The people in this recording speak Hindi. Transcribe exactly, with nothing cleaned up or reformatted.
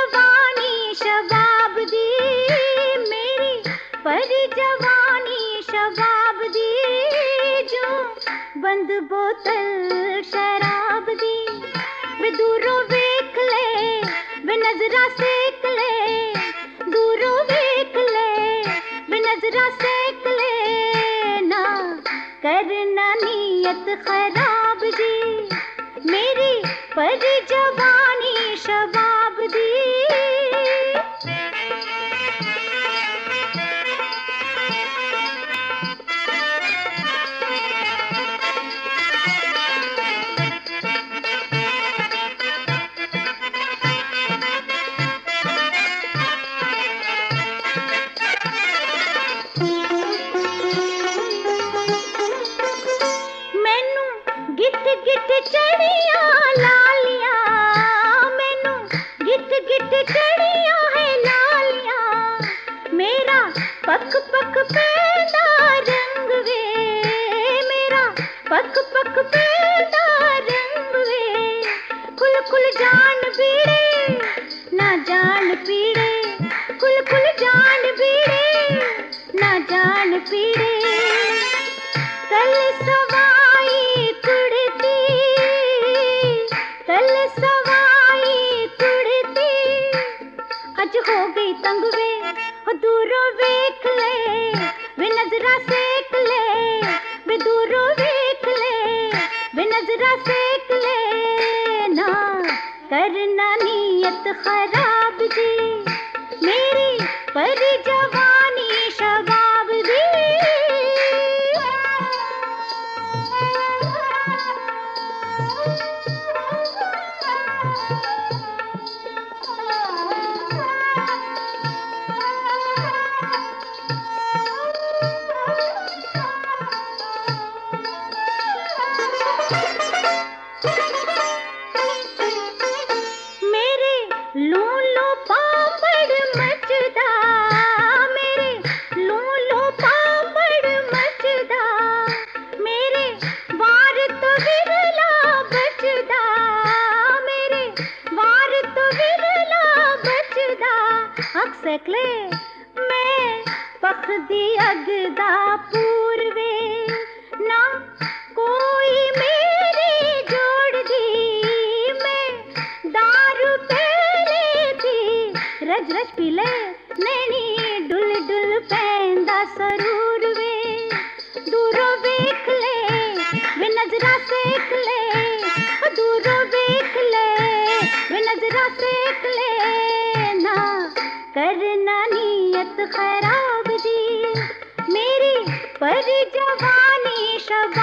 जवानी शबाब दी, मेरी पर जवानी शबाब दी, जो बंद बोतल शराब दी। वे दूरों वेख ले, वे नजरा सेक ले, दूरों वेख ले, वे नजरा सेक ले, ना करना नियत खराब जी, मेरी पर जवानी शबाब दी। मैनू गिट गिट चढ़िया लालिया, मैनू गिट गिट चढ़िया है लालिया, मेरा पक पक पैदा रंग वे, मेरा पक पक पैदा रंग वे। खुल खुल जान बीड़े ना जान पीड़े, खुल खुल जान बीड़े ना जान पीड़े। कल सवाई कुड़ती, कल सवाई कुड़ती, अज हो गई तंग वे, हो दूरों वेख ले, वे नजरा सेक ले, वे दूरों वेख ले, वे नजरा सेक ले, ना करना नियत खराब जी, मेरी पर जवानी शबाब दी। मेरे लूलो पापड़ मचदा, मेरे लूलो पापड़ मचदा, मेरे वार तो विरला बचदा, मेरे वार तो विरला बचदा। अग सकले मैं पखदी अगदा पूर्वे, ना कोई मेरी जोड़ दी, मैं दारू पहले थी रज रज पीले, नैनी डुल डुल पैंदा सरूर वे। दूरों वेख ले, वे नजरा सेक ले, दूरों वेख ले, वे नजरा सेक ले, ना करना नियत खराब जी, मेरी पर जवानी शबाब